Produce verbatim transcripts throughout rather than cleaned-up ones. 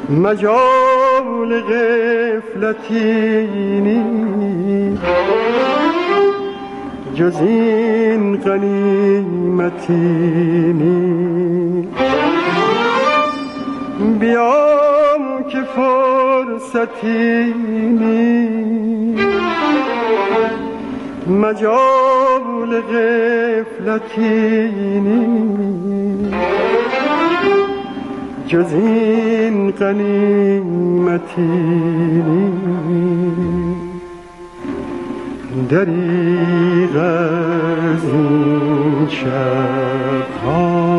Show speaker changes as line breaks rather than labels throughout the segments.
مجال غفلتی نیست جز این غنیمتی نیست. بیام که فرصتی نیست مجال غفلتی نیست جز این غنیمتی نیست. دریغ از این شب‌ها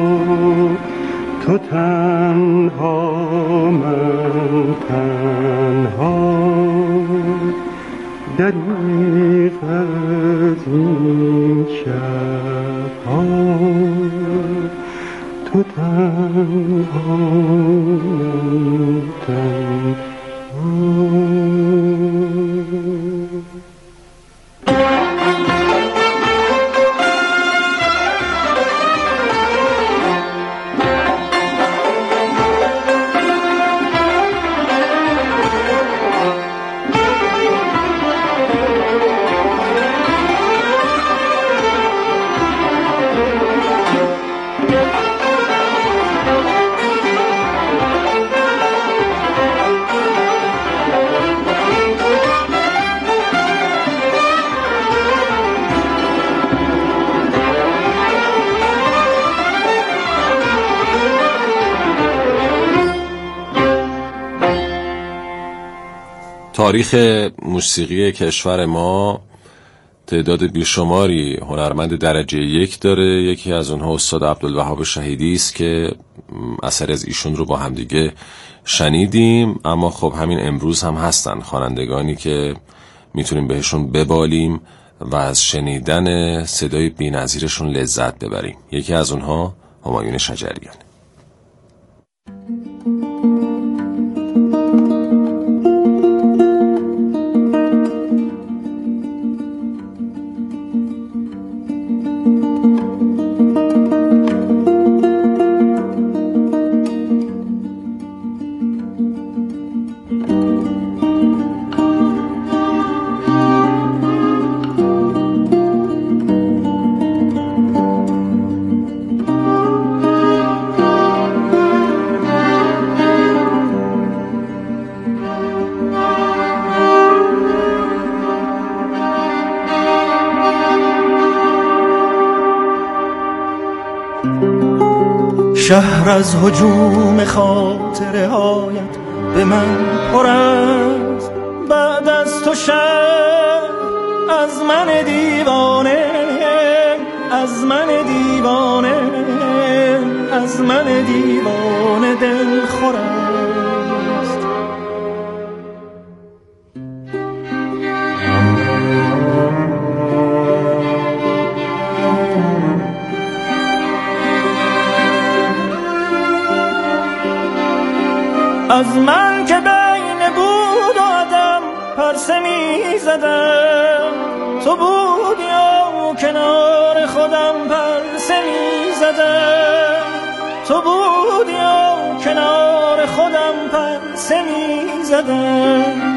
تو تنها من تنها، دریغ از این شب‌ها تو تنها من تنها.
تاریخ موسیقی کشور ما تعداد بیشماری هنرمند درجه یک داره. یکی از اونها استاد عبدالوهاب شهیدی است که اثر از ایشون رو با همدیگه شنیدیم، اما خب همین امروز هم هستن خوانندگانی که میتونیم بهشون ببالیم و از شنیدن صدای بی‌نظیرشون لذت ببریم. یکی از اونها همایون شجریان.
شهر از هجوم خاطره هایت به من پر است، بعد از تو شهر از من دیوانه، از من دیوانه، از من دیوانه دل خور است. از من که بین بود و عدم پرسه می زدم، تو بودی و کنار خودم پرسه می زدم، تو بودی و کنار خودم پرسه می زدم.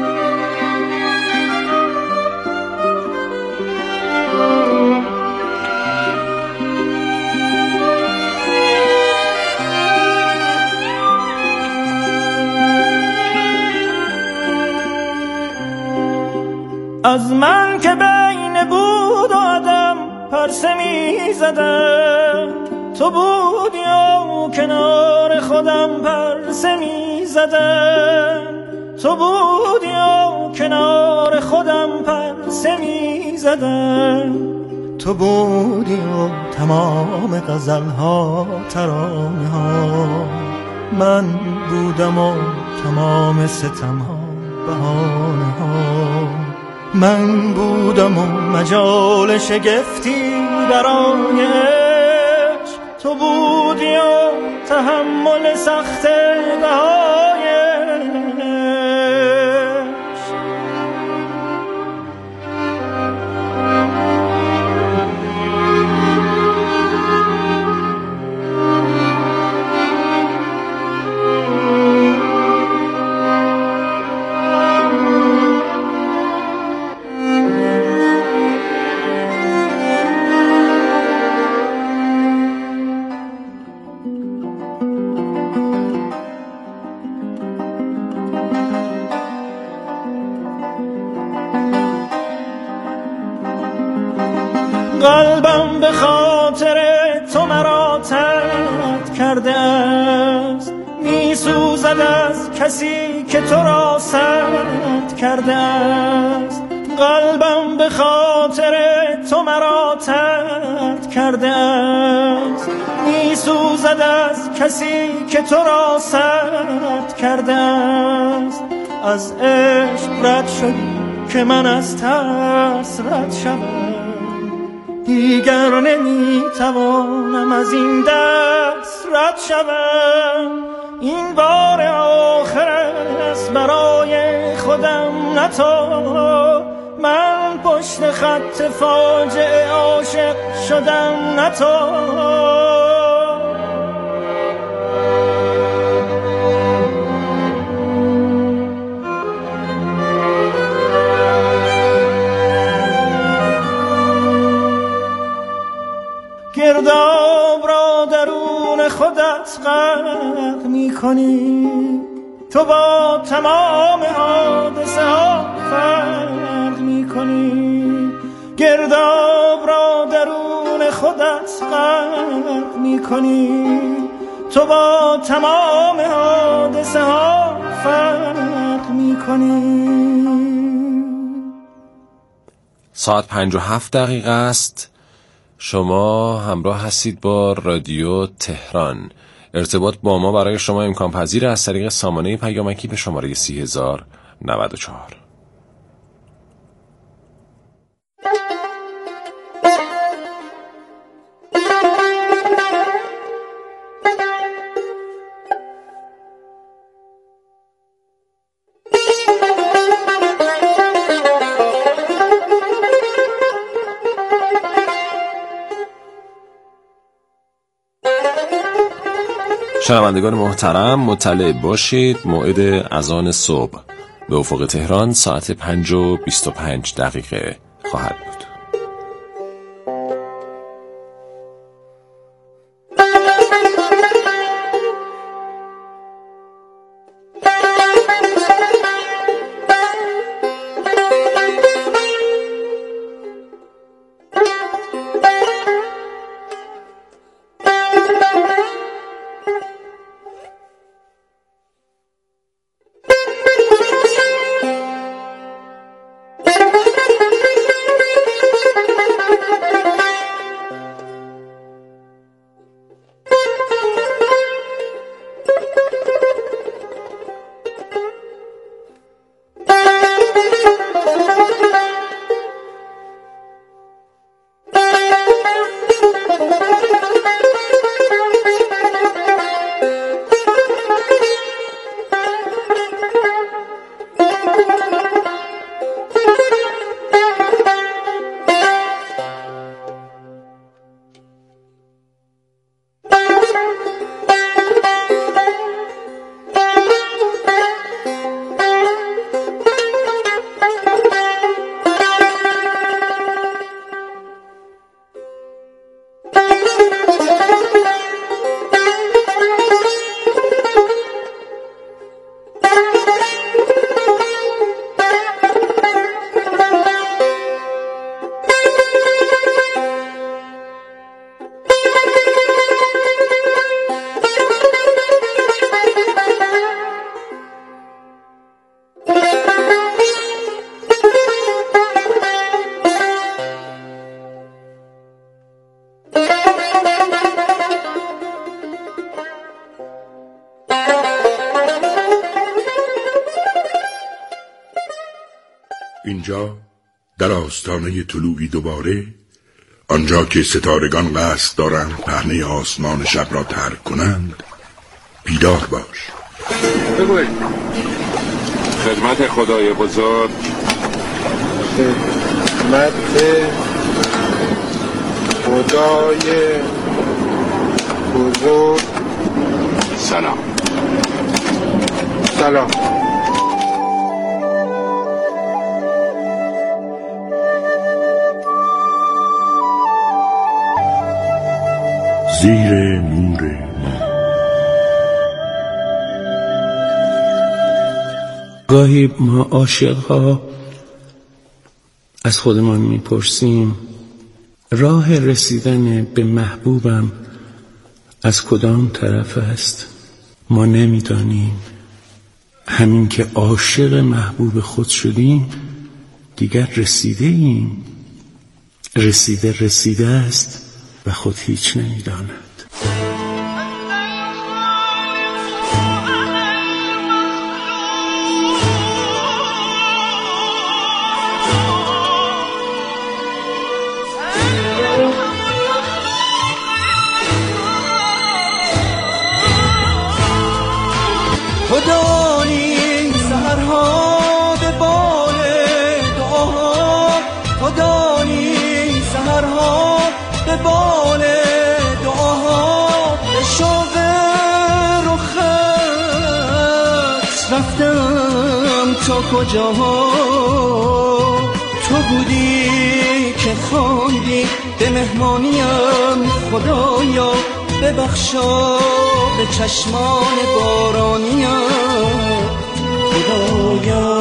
از من که بین بود و عدم پرسه می زدم، تو بودی و کنار خودم پرسه می زدم، تو بودی و کنار خودم پرسه می زدم. تو بودی و تمام غزل‌ها ترانه ها، من بودم و تمام ستم‌ها بهانه ها، من بودم و مجال شگفتی برای عشق، تو بودی و تحمل سخت بهای عشق. کرده است، می سوزد از کسی که تو را سرد کرده است. قلبم به خاطر تو مرا ترد کرده است، می سوزد از کسی که تو را سرد کرده است. از عشق رد شدی که من از ترس رد شدم، دیگر نمی توانم از این دست رد شدم. این بار آخر است برای خودم، نه تو. من پشت خط فاجعه عاشق شدم، نه تو. گرداب را درون خودت غرق می کنی، تو با تمام حادثه ها فرق می کنی. گرداب را درون خودت غرق می کنی، تو با تمام حادثه ها فرق می کنی.
ساعت پنج و هفت دقیقه است. شما همراه هستید با رادیو تهران. ارتباط با ما برای شما امکان پذیر از طریق سامانه پیامکی به شماره سی هزار و نود و چهار. شنوندگان محترم، مطلع باشید موعد اذان صبح به افق تهران ساعت پنج و بیست و پنج دقیقه خواهد بود.
اینجا در آستانه طلوعی دوباره، آنجا که ستارگان قصد دارند پهنه آسمان شب را ترک کنند، بیدار باش.
بگوی خدمت خدای بزرگ،
خدمت خدای بزرگ.
سلام.
سلام.
زیر نور ما.
گاهی ما عاشق‌ها از خودمان میپرسیم راه رسیدن به محبوبم از کدام طرف است ما نمیدانیم. همین که عاشق محبوب خود شدیم دیگر رسیده ایم. رسیده رسیده است و خود هیچ نمیداند.
تو دانی سحرها به بال دعاها، تو دانی سحرها به بال دعاها، به شوق رخت رفتم تا کجاها. تو بودی که خواندی به مهمانیم خدایا، ببخشا به چشمان بارانیم خدایا،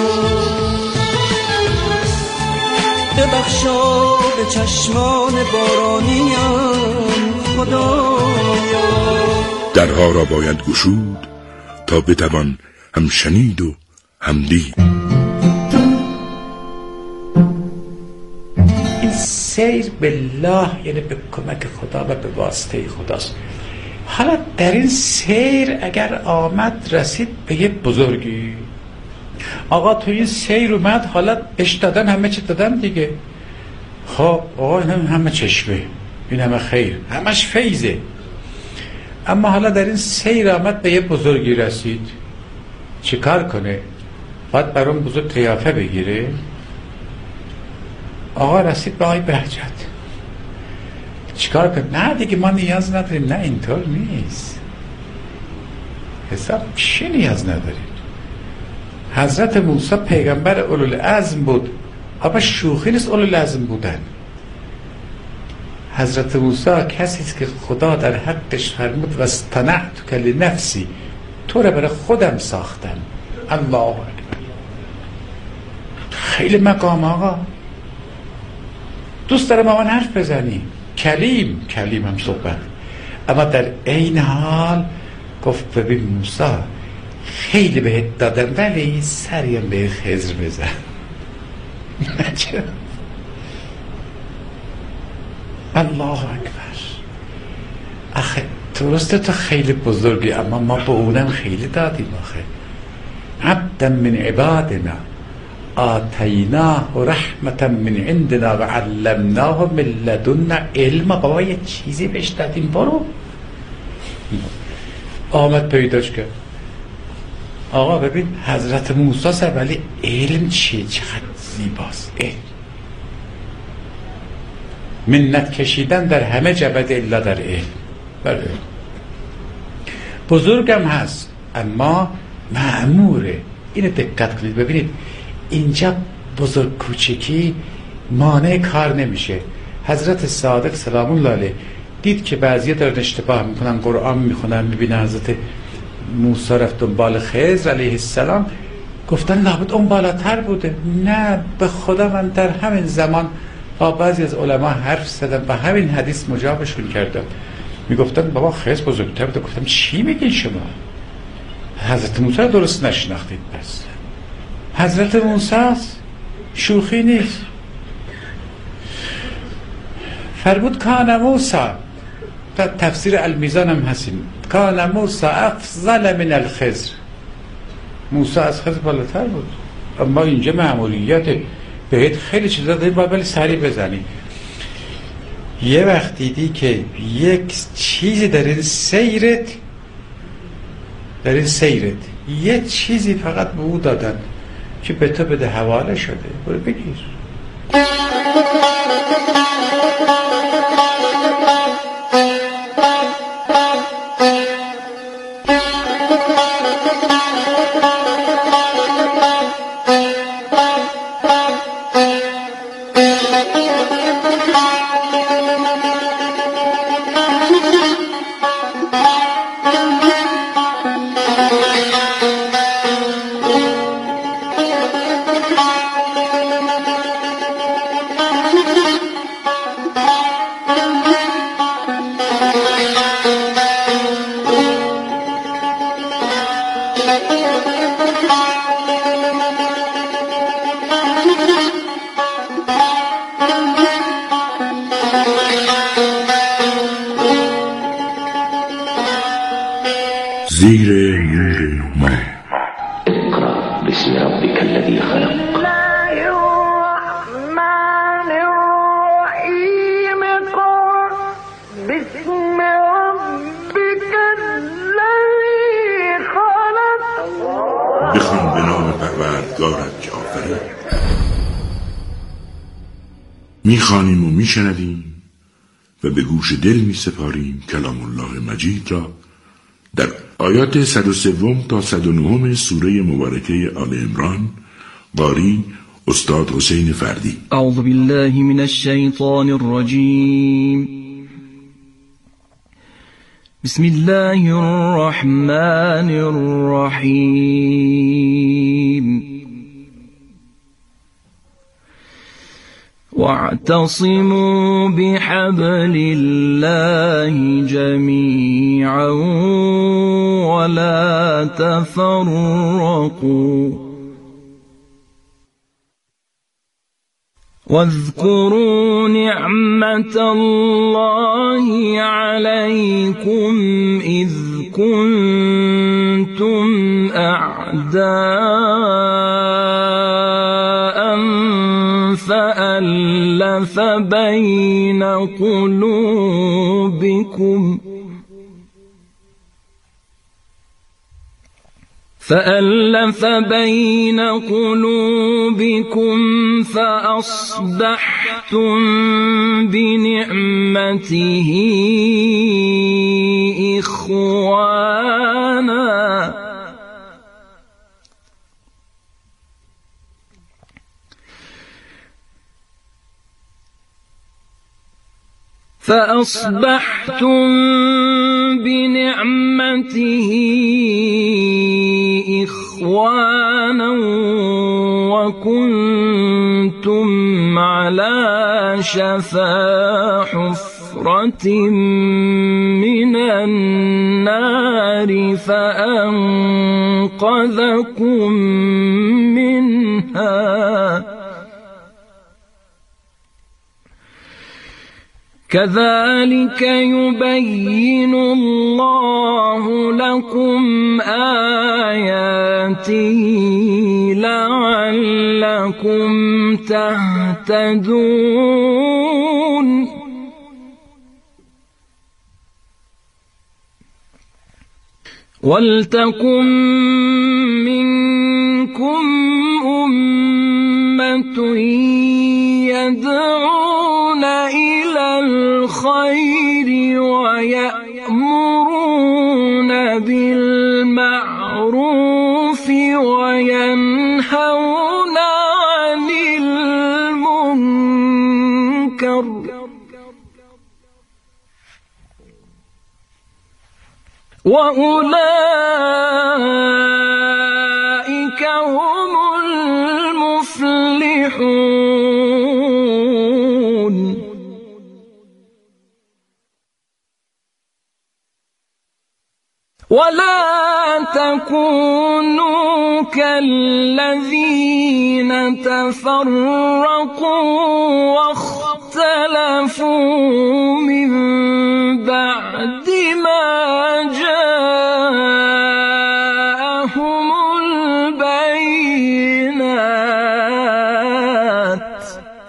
ببخشا به چشمان بارانیم خدایا.
درها را باید گشود تا بتوان هم شنید و هم دید.
این سیر بالله یعنی به کمک خدا و به واسطه خداست. حالا در این سیر اگر آمد رسید به یه بزرگی، آقا تو این سیر اومد، حالا اش دادن همه چی دادن دیگه. خب آقا این همه چشمه، این همه خیر، همش فیضه. اما حالا در این سیر آمد به یه بزرگی رسید، چی کار کنه؟ باید بر اون بزرگ قیافه بگیره. آقا رسید به آقای بهجت، چیکار کنیم؟ نه دیگه ما نیاز نداریم. نه اینطور نیست، حساب چی نیاز نداریم؟ حضرت موسی پیغمبر اولوالعزم بود، اما شوخی نیست اولوالعزم بودن. حضرت موسی کسی است که خدا در حقش فرمود و اصطنعتک لنفسی، تو را برای خودم ساختم. الله اکبر، خیلی مقام آقا. دوست دارم با من حرف بزنی، کلیم کلیم هم صحبت، اما در عین حال گفت ببین موسی خیلی بهت دادم ولی سریم به خضر بزن. الله اکبر. آخه درسته تو خیلی بزرگی، اما ما به اونم خیلی دادیم. آخه عبدا من عبادنا آتیناه رحمتا من عندنا و علمناه من لدنا علم. بابا یه چیزی بهش دادیم، برو. آمد پیداش کرد. آقا ببین حضرت موسی سر، ولی علم چیه؟ چقدر زیباست علم. منت کشیدن در همه جبهه الا در علم. بله بزرگم هست اما مأموره. اینو دقت کنید ببینید، اینجا بزرگ کوچکی مانع کار نمیشه. حضرت صادق سلام الله علیه دید که بعضی دارن اشتباه میکنن، قرآن میخونن، میبینن حضرت موسی رفت دنبال خضر علیه السلام، گفتن لابد اون بالاتر بوده. نه به خدا من در همین زمان با بعضی از علما حرف زدم و همین حدیث مجابشون کردم. میگفتن بابا خضر بزرگتر بوده. گفتم چی میگین شما؟ حضرت موسی رو درست نشناختید. بس حضرت موسی شوخی نیست. فرمود کان موسی، تا تفسیر المیزان هم هستیم، کان موسی افضل من الخضر، موسی از خضر بالاتر بود. اما اینجا مأموریت بهت خیلی چیزا دارید باید ولی سریع بزنی. یه وقت دیدی که یک چیزی در این سیرت در این سیرت یه چیزی فقط به او دادن که به تو بده، حواله شده، برو بگیر.
زیر نور ماه.
اقرأ باسم ربك الذي خلق.
بخوان به نام پروردگارت که آفرید. میخوانیم و میشنویم و به گوش دل میسپاریم کلام الله مجید را در آیات صد و سه تا صد و نه سوره مبارکه آل عمران. قاری استاد حسین فردی.
اعوذ بالله من الشیطان الرجیم. بسم الله الرحمن الرحیم. واعتصموا بحبل الله جميعا ولا تفرقوا واذكروا نعمة الله عليكم إذ كنتم أعداء فألف بين قلوبكم فألف بين قلوبكم فأصبحتم بنعمته إخوانا فأصبحتم بنعمته إخوانا وكنتم على شفا حفرة من النار فأنقذكم منها كذلك يبين الله لكم آياته لعلكم تهتدون ولتكن منكم أمة يدعون إلى الخير ويأمرون بالمعروف وينهون عن المنكر وأولئك هم المفلحون. ولا تكونوا كالذين تفرقوا واختلفوا من بعد ما جاءهم البينات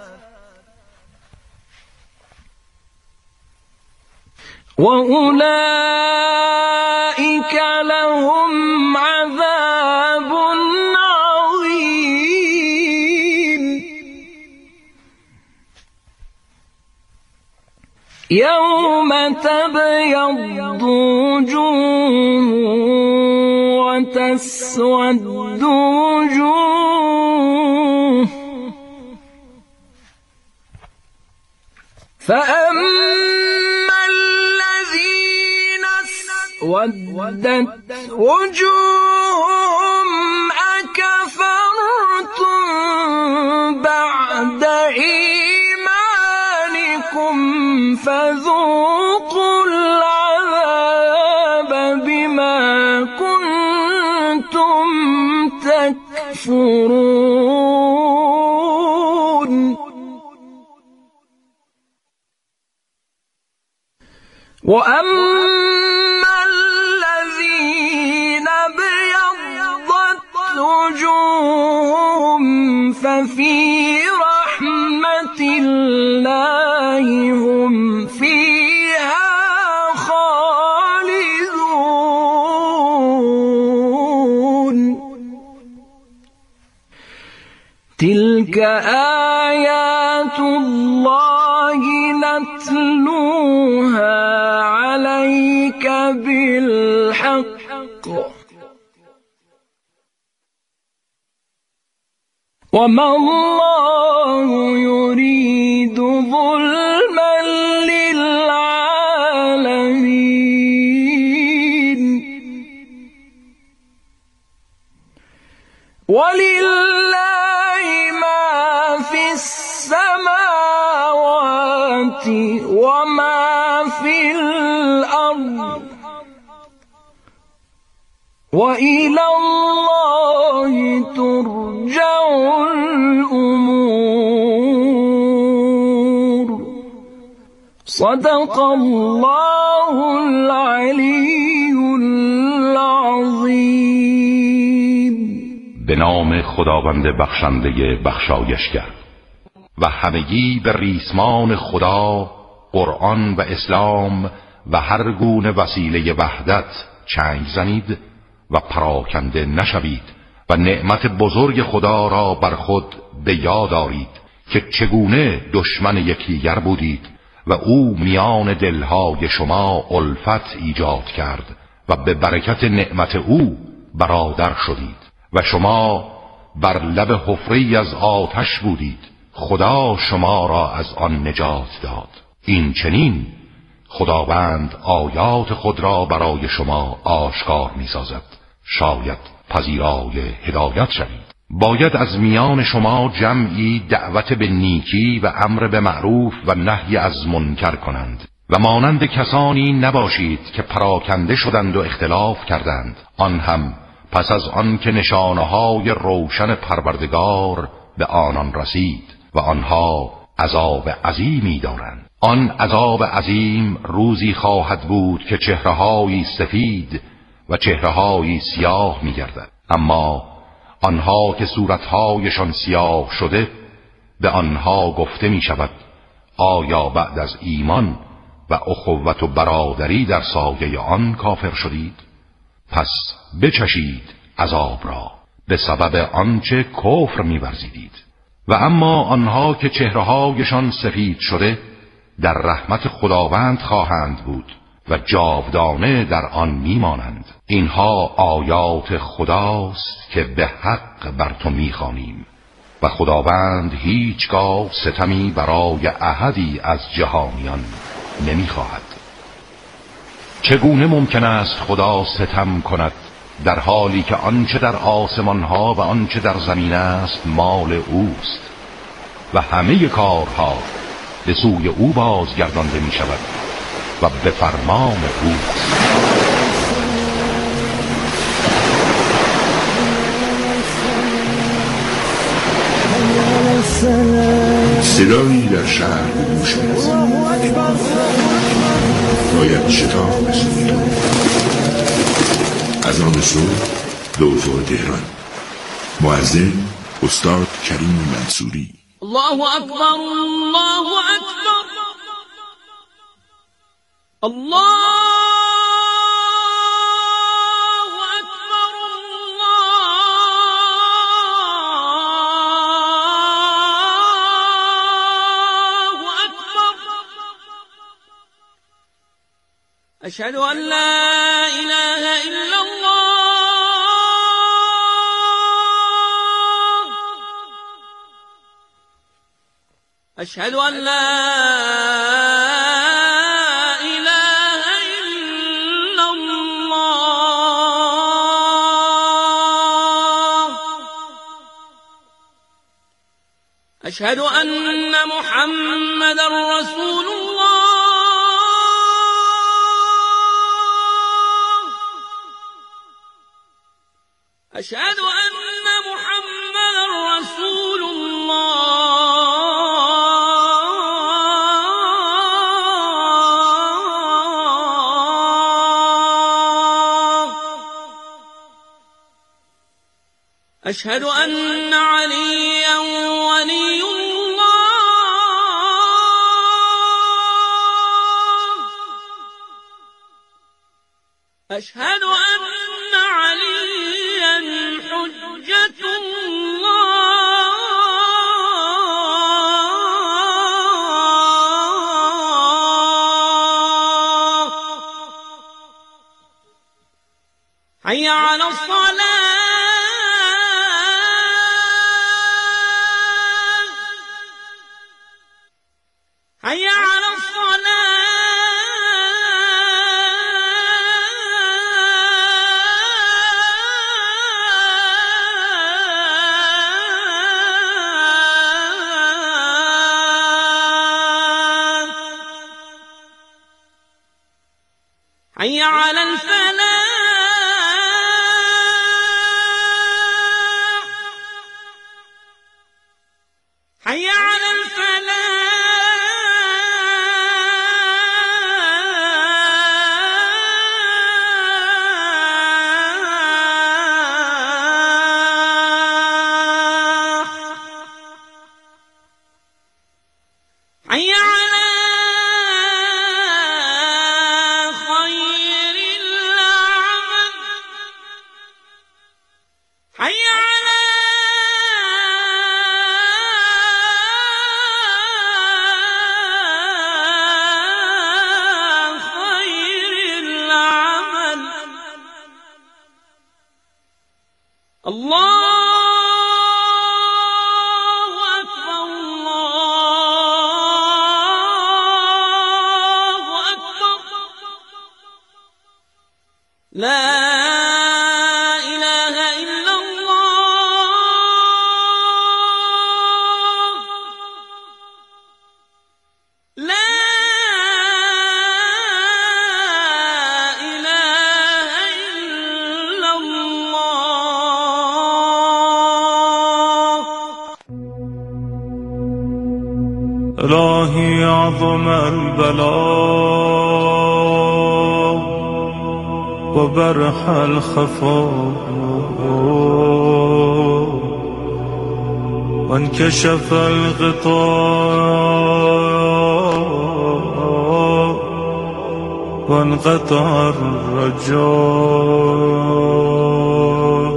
وأولئك لهم عذاب عظيم. يوم تبيض وجوه وتسود وجوه فأما الذين اسودت وجوههم أكفرتم بعد إيمانكم فذوقوا العذاب بما كنتم تكفرون. وأما الذين في رحمة الله هم فيها خالدون تلك آيات الله نتلوها عليك بالحق وما الله يريد ظلما للعالمين ولله ما في السماوات وما في الأرض وإلى الله ترجع الأمور صدق الله العلی العظیم.
به نام خداوند بخشنده بخشایشگر. و همگی به ریسمان خدا، قرآن و اسلام و هر گونه وسیله وحدت چنگ زنید و پراکنده نشوید و نعمت بزرگ خدا را بر خود به یاد آرید که چگونه دشمن یکدیگر بودید و او میان دلهای شما الفت ایجاد کرد و به برکت نعمت او برادر شدید و شما بر لب حفره‌ای از آتش بودید، خدا شما را از آن نجات داد. این چنین خداوند آیات خود را برای شما آشکار می سازد، شاید پذیرای هدایت شوید. باید از میان شما جمعی دعوت به نیکی و امر به معروف و نهی از منکر کنند و مانند کسانی نباشید که پراکنده شدند و اختلاف کردند، آن هم پس از آن که نشانه‌های روشن پروردگار به آنان رسید و آنها عذاب عظیمی دارند. آن عذاب عظیم روزی خواهد بود که چهره‌های سفید و چهره‌های سیاه می‌گردد، اما آنها که صورت‌هایشان سیاه شده به آنها گفته می‌شود آیا بعد از ایمان و اخوت و برادری در سایه آن کافر شدید؟ پس بچشید عذاب را به سبب آنچه کفر می‌ورزیدید. و اما آنها که چهره‌هایشان سفید شده در رحمت خداوند خواهند بود و جاودانه در آن میمانند. اینها آیات خداست که به حق بر تو میخوانیم و خداوند هیچگاه ستمی برای احدی از جهانیان نمیخواهد. چگونه ممکن است خدا ستم کند در حالی که آنچه در آسمانها و آنچه در زمین است مال اوست و همه کارها به سوی او بازگردانده می شود و به فرمان اوست.
صدایی در شهر به گوش می‌رسد. باید شتاب رسید. از آن صبح دوزار تهران. مؤذن استاد کریم منصوری.
الله اکبر، الله اکبر، الله اکبر، الله اکبر. اشهد ان لا اله الا الله. اشهد ان لا اله الا الله. اشهد ان محمدا رسول الله. اشهد ان محمدا رسول الله. أشهد أن عليا أشهد أن عليا حجة الله حي على الصلاة حي على الصلاة حي على الفلاح حي على الفلاح حي على خير العمل حي على خير العمل الله أكبر الله أكبر لا إله إلا الله لا إله إلا الله.
إلهي عظم البلاء وبرح الخفاء وانكشف الغطاء وانقطع الرجاء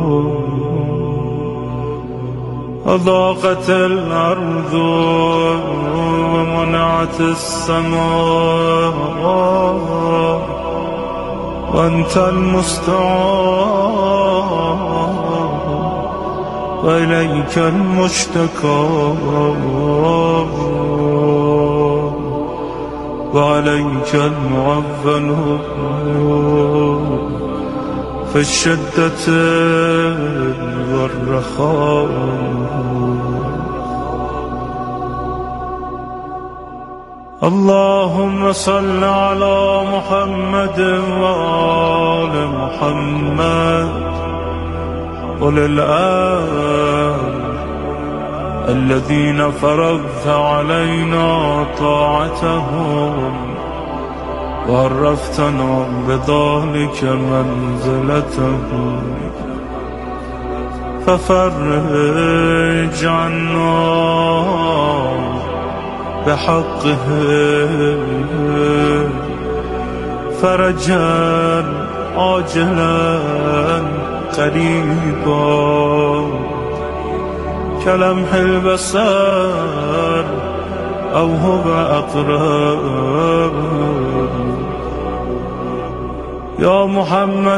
أضاقت الأرض ومنعت السماء وأنت المستعان وإليك المشتكى وعليك المعول في الشدة والرخاء. اللهم صل على محمد وآل محمد وللآل الذين فرضت علينا طاعتهم وعرفتنا بذلك منزلتهم ففرج عنا بحقه فرجا عاجلا قريبا كلمح البصر أو هو أقرب يا محمد